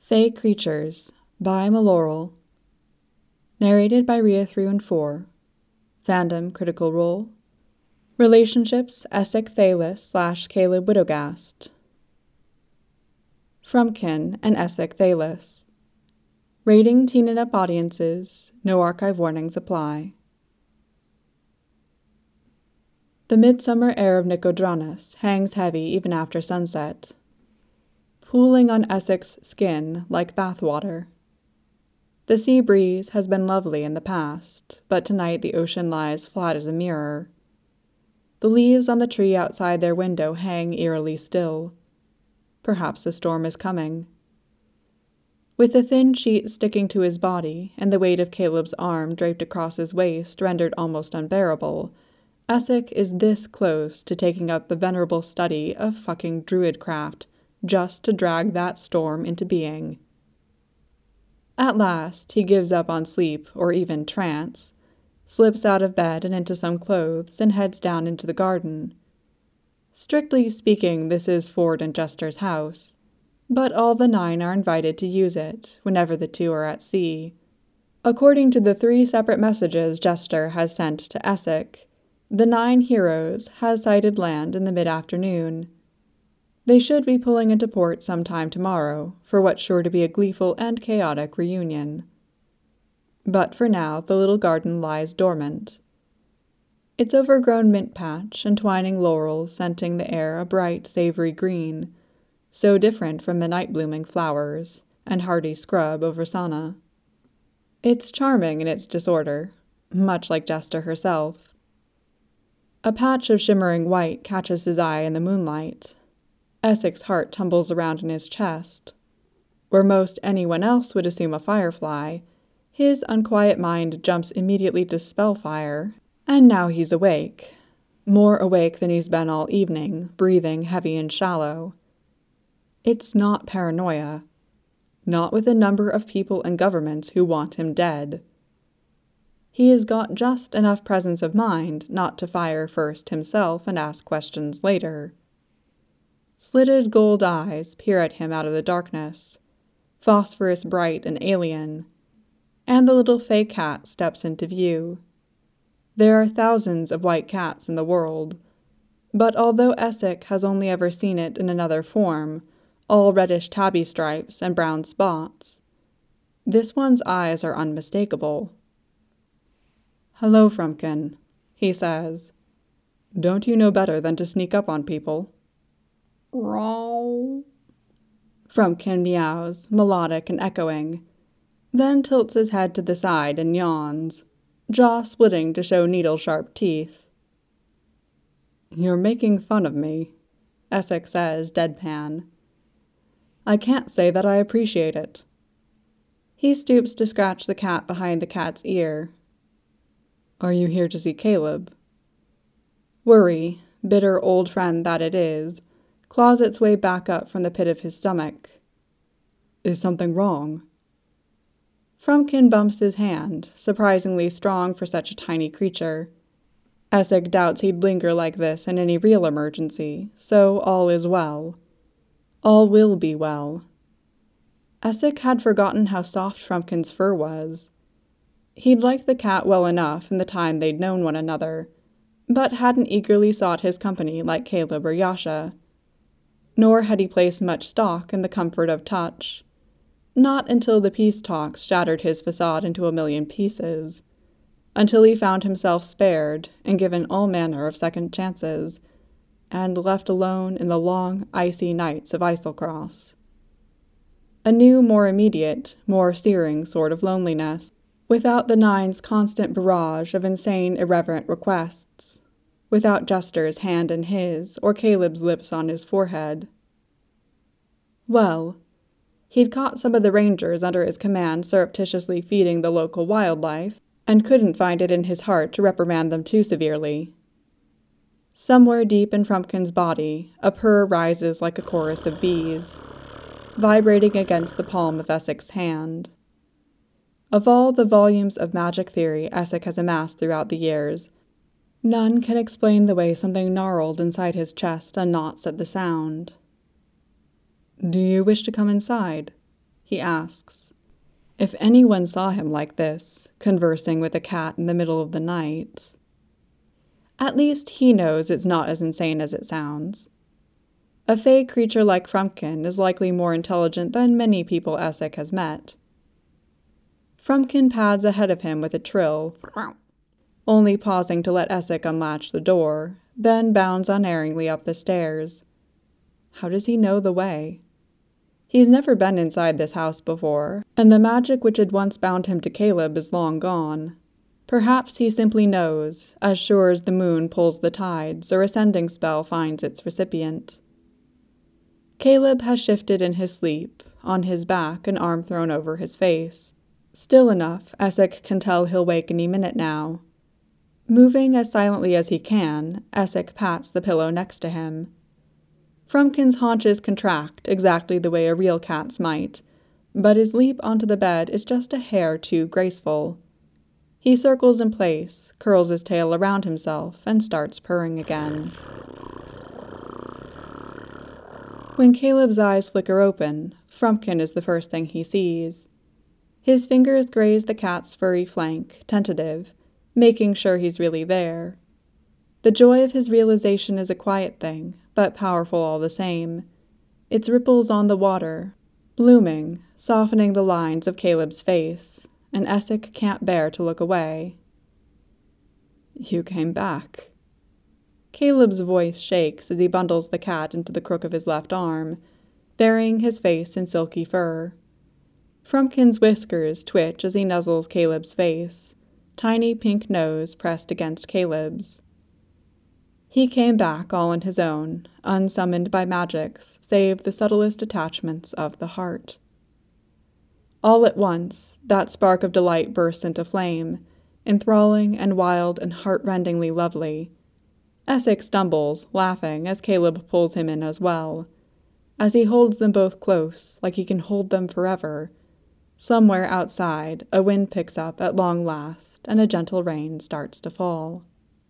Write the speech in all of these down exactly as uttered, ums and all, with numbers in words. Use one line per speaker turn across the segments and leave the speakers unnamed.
Fey Creatures by Malloral. Narrated by Ria three one four. Fandom Critical Role. Relationships Essek Thalis slash Caleb Widogast. Frumpkin and Essek Thalis. Rating teen and up audiences. No archive warnings apply. The midsummer air of Nicodranus hangs heavy even after sunset, pooling on Essek's skin like bathwater. The sea breeze has been lovely in the past, but tonight the ocean lies flat as a mirror. The leaves on the tree outside their window hang eerily still. Perhaps a storm is coming. With the thin sheet sticking to his body and the weight of Caleb's arm draped across his waist rendered almost unbearable, Essek is this close to taking up the venerable study of fucking druidcraft just to drag that storm into being. At last, he gives up on sleep or even trance, slips out of bed and into some clothes, and heads down into the garden. Strictly speaking, this is Ford and Jester's house, but all the nine are invited to use it whenever the two are at sea. According to the three separate messages Jester has sent to Essek, the nine heroes has sighted land in the mid-afternoon. They should be pulling into port sometime tomorrow for what's sure to be a gleeful and chaotic reunion. But for now, the little garden lies dormant. Its overgrown mint patch and twining laurels scenting the air a bright, savory green, so different from the night-blooming flowers and hardy scrub over Sana. It's charming in its disorder, much like Jester herself. A patch of shimmering white catches his eye in the moonlight. Essek's heart tumbles around in his chest. Where most anyone else would assume a firefly, his unquiet mind jumps immediately to spellfire, and now he's awake. More awake than he's been all evening, breathing heavy and shallow. It's not paranoia. Not with a number of people and governments who want him dead. He has got just enough presence of mind not to fire first himself and ask questions later. Slitted gold eyes peer at him out of the darkness, phosphorus bright and alien, and the little fey cat steps into view. There are thousands of white cats in the world, but although Essek has only ever seen it in another form, all reddish tabby stripes and brown spots, this one's eyes are unmistakable. "Hello, Frumpkin," he says. "Don't you know better than to sneak up on people?" "Row." Frumpkin meows, melodic and echoing, then tilts his head to the side and yawns, jaw splitting to show needle-sharp teeth. "You're making fun of me," Essek says, deadpan. "I can't say that I appreciate it." He stoops to scratch the cat behind the cat's ear. "Are you here to see Caleb?" Worry, bitter old friend that it is, claws its way back up from the pit of his stomach. "Is something wrong?" Frumpkin bumps his hand, surprisingly strong for such a tiny creature. Essek doubts he'd linger like this in any real emergency, so all is well. All will be well. Essek had forgotten how soft Frumpkin's fur was. He'd liked the cat well enough in the time they'd known one another, but hadn't eagerly sought his company like Caleb or Yasha. Nor had he placed much stock in the comfort of touch. Not until the peace talks shattered his facade into a million pieces. Until he found himself spared and given all manner of second chances, and left alone in the long, icy nights of Islecross. A new, more immediate, more searing sort of loneliness, without the Nine's constant barrage of insane, irreverent requests, without Jester's hand in his, or Caleb's lips on his forehead. Well, he'd caught some of the rangers under his command surreptitiously feeding the local wildlife, and couldn't find it in his heart to reprimand them too severely. Somewhere deep in Frumpkin's body, a purr rises like a chorus of bees, vibrating against the palm of Essek's hand. Of all the volumes of magic theory Essek has amassed throughout the years, none can explain the way something gnarled inside his chest and knots at the sound. "Do you wish to come inside?" he asks. If anyone saw him like this, conversing with a cat in the middle of the night... At least he knows it's not as insane as it sounds. A fey creature like Frumpkin is likely more intelligent than many people Essek has met. Frumpkin pads ahead of him with a trill, only pausing to let Essek unlatch the door, then bounds unerringly up the stairs. How does he know the way? He's never been inside this house before, and the magic which had once bound him to Caleb is long gone. Perhaps he simply knows, as sure as the moon pulls the tides or a sending spell finds its recipient. Caleb has shifted in his sleep, on his back, an arm thrown over his face. Still enough, Essek can tell he'll wake any minute now. Moving as silently as he can, Essek pats the pillow next to him. Frumpkin's haunches contract exactly the way a real cat's might, but his leap onto the bed is just a hair too graceful. He circles in place, curls his tail around himself, and starts purring again. When Caleb's eyes flicker open, Frumpkin is the first thing he sees. His fingers graze the cat's furry flank, tentative, making sure he's really there. The joy of his realization is a quiet thing, but powerful all the same. Its ripples on the water, blooming, softening the lines of Caleb's face, and Essek can't bear to look away. You came back. Caleb's voice shakes as he bundles the cat into the crook of his left arm, burying his face in silky fur. Frumpkin's whiskers twitch as he nuzzles Caleb's face, tiny pink nose pressed against Caleb's. He came back all on his own, unsummoned by magics, save the subtlest attachments of the heart. All at once, that spark of delight bursts into flame, enthralling and wild and heart-rendingly lovely. Essek stumbles, laughing, as Caleb pulls him in as well. As he holds them both close, like he can hold them forever, somewhere outside, a wind picks up at long last, and a gentle rain starts to fall.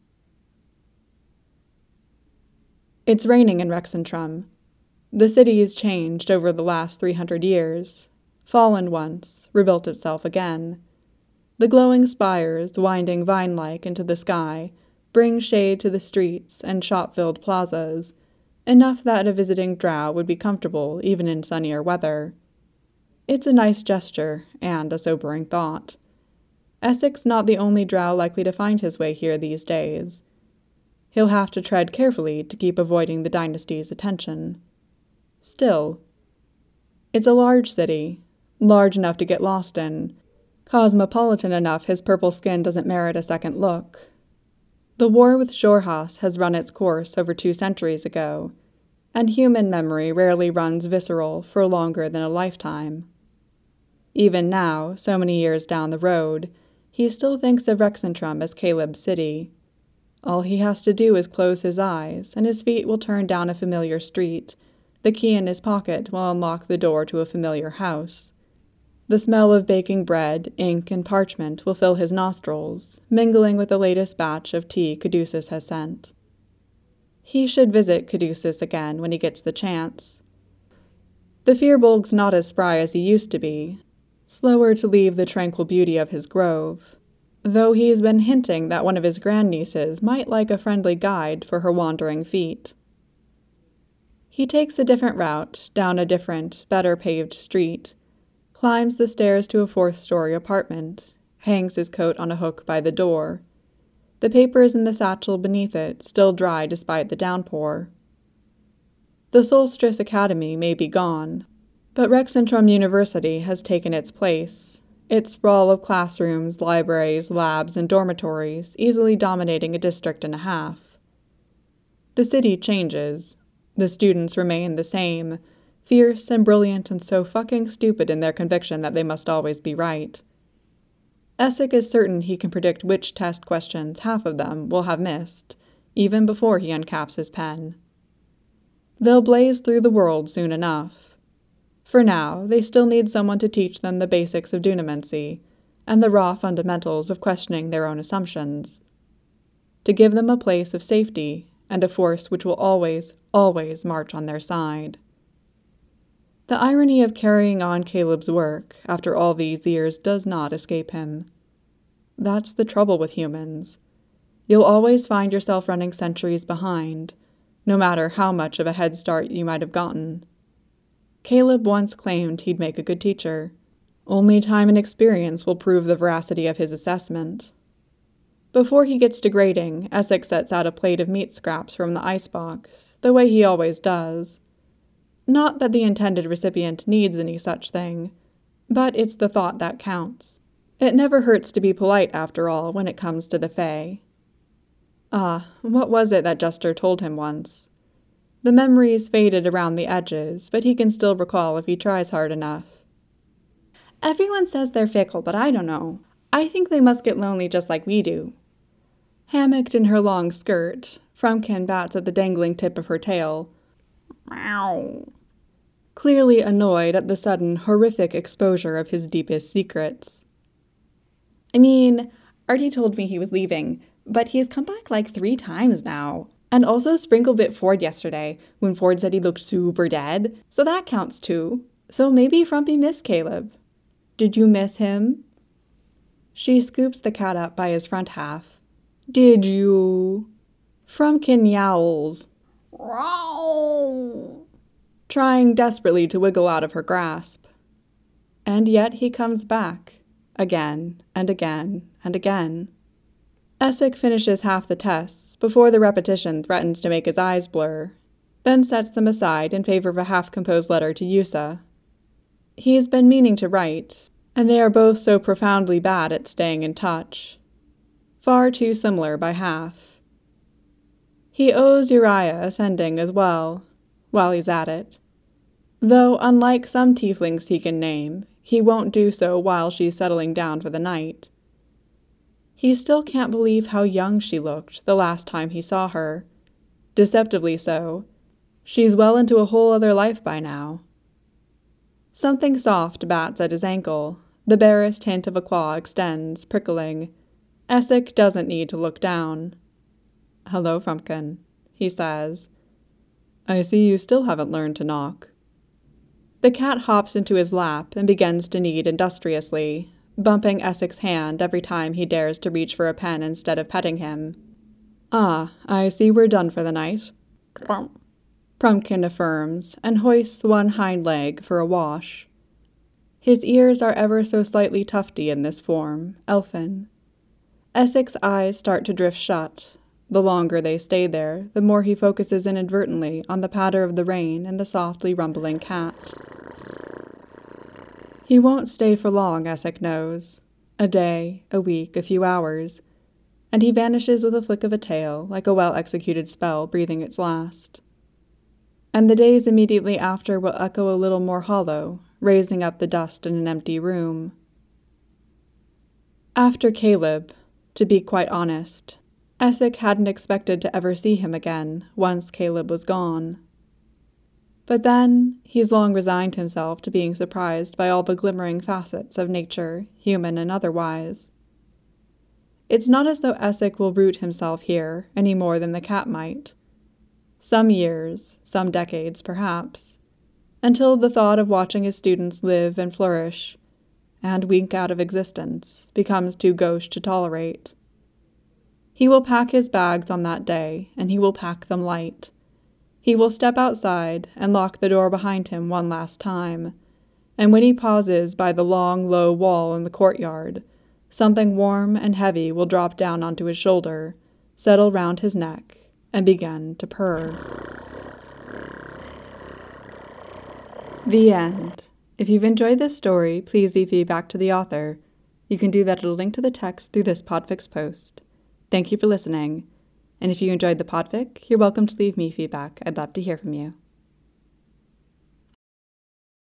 It's raining in Rexxentrum. The city has changed over the last three hundred years. Fallen once, rebuilt itself again. The glowing spires, winding vine-like into the sky, bring shade to the streets and shop-filled plazas, enough that a visiting drow would be comfortable even in sunnier weather. It's a nice gesture, and a sobering thought. Essek's not the only drow likely to find his way here these days. He'll have to tread carefully to keep avoiding the dynasty's attention. Still, it's a large city, large enough to get lost in, cosmopolitan enough his purple skin doesn't merit a second look. The war with Xhorhas has run its course over two centuries ago, and human memory rarely runs visceral for longer than a lifetime. Even now, so many years down the road, he still thinks of Rexxentrum as Caleb's city. All he has to do is close his eyes, and his feet will turn down a familiar street. The key in his pocket will unlock the door to a familiar house. The smell of baking bread, ink, and parchment will fill his nostrils, mingling with the latest batch of tea Caduceus has sent. He should visit Caduceus again when he gets the chance. The Firbolg's not as spry as he used to be, slower to leave the tranquil beauty of his grove, though he's been hinting that one of his grandnieces might like a friendly guide for her wandering feet. He takes a different route, down a different, better-paved street, climbs the stairs to a fourth-story apartment, hangs his coat on a hook by the door. The papers in the satchel beneath it still dry despite the downpour. The Solstice Academy may be gone, but Rexxentrum University has taken its place, its sprawl of classrooms, libraries, labs, and dormitories easily dominating a district and a half. The city changes. The students remain the same, fierce and brilliant and so fucking stupid in their conviction that they must always be right. Essek is certain he can predict which test questions half of them will have missed, even before he uncaps his pen. They'll blaze through the world soon enough. For now, they still need someone to teach them the basics of dunamancy, and the raw fundamentals of questioning their own assumptions. To give them a place of safety, and a force which will always, always march on their side. The irony of carrying on Caleb's work after all these years does not escape him. That's the trouble with humans. You'll always find yourself running centuries behind, no matter how much of a head start you might have gotten. Caleb once claimed he'd make a good teacher. Only time and experience will prove the veracity of his assessment. Before he gets to grading, Essex sets out a plate of meat scraps from the icebox, the way he always does. Not that the intended recipient needs any such thing, but it's the thought that counts. It never hurts to be polite, after all, when it comes to the Fae. Ah, what was it that Juster told him once? The memory's faded around the edges, but he can still recall if he tries hard enough. Everyone says they're fickle, but I don't know. I think they must get lonely just like we do. Hammocked in her long skirt, Frumpkin bats at the dangling tip of her tail. Meow. Clearly annoyed at the sudden, horrific exposure of his deepest secrets. I mean, Artie told me he was leaving, but he has come back like three times now. And also sprinkled bit Ford yesterday, when Ford said he looked super dead, so that counts too. So maybe Frumpy missed Caleb. Did you miss him? She scoops the cat up by his front half. Did you? Frumpkin yowls. Row! Trying desperately to wiggle out of her grasp. And yet he comes back, again and again and again. Essex finishes half the tests before the repetition threatens to make his eyes blur, then sets them aside in favor of a half-composed letter to Yusa. He's been meaning to write, and they are both so profoundly bad at staying in touch. Far too similar by half. He owes Uriah a sending as well, while he's at it. Though, unlike some tieflings he can name, he won't do so while she's settling down for the night. He still can't believe how young she looked the last time he saw her. Deceptively so. She's well into a whole other life by now. Something soft bats at his ankle. The barest hint of a claw extends, prickling. Essex doesn't need to look down. Hello, Frumpkin, he says. I see you still haven't learned to knock. The cat hops into his lap and begins to knead industriously, bumping Essex's hand every time he dares to reach for a pen instead of petting him. Ah, I see we're done for the night. Frumpkin affirms, and hoists one hind leg for a wash. His ears are ever so slightly tufty in this form, elfin. Essex's eyes start to drift shut. The longer they stay there, the more he focuses inadvertently on the patter of the rain and the softly rumbling cat. He won't stay for long, Essex knows. A day, a week, a few hours, and he vanishes with a flick of a tail, like a well-executed spell breathing its last. And the days immediately after will echo a little more hollow, raising up the dust in an empty room. After Caleb, to be quite honest, Essex hadn't expected to ever see him again once Caleb was gone. But then, he's long resigned himself to being surprised by all the glimmering facets of nature, human and otherwise. It's not as though Essex will root himself here any more than the cat might. Some years, some decades perhaps, until the thought of watching his students live and flourish, and wink out of existence, becomes too gauche to tolerate. He will pack his bags on that day, and he will pack them light. He will step outside and lock the door behind him one last time, and when he pauses by the long, low wall in the courtyard, something warm and heavy will drop down onto his shoulder, settle round his neck, and begin to purr. The end. If you've enjoyed this story, please leave feedback to the author. You can do that at a link to the text through this Podfix post. Thank you for listening. And if you enjoyed the podfic, you're welcome to leave me feedback. I'd love to hear from you.